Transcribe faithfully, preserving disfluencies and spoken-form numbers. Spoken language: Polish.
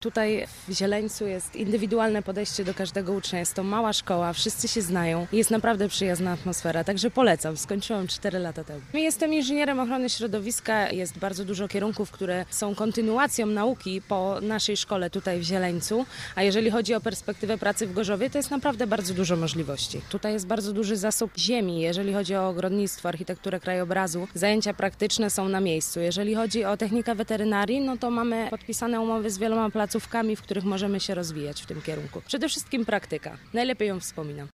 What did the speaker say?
Tutaj w Zieleńcu jest indywidualne podejście do każdego ucznia. Jest to mała szkoła, wszyscy się znają. Jest naprawdę przyjazna atmosfera, także polecam. Skończyłam cztery lata temu. Jestem inżynierem ochrony środowiska. Jest bardzo dużo kierunków, które są kontynuacją nauki po naszej szkole tutaj w Zieleńcu. A jeżeli chodzi o perspektywę pracy w Gorzowie, to jest naprawdę bardzo dużo możliwości. Tutaj jest bardzo duży zasób ziemi. Jeżeli chodzi o ogrodnictwo, architekturę krajobrazu, zajęcia praktyczne są na miejscu. Jeżeli chodzi o technikę weterynarii, no to mamy podpisane umowy z wieloma placówkami, w których możemy się rozwijać w tym kierunku. Przede wszystkim praktyka. Najlepiej ją wspominam.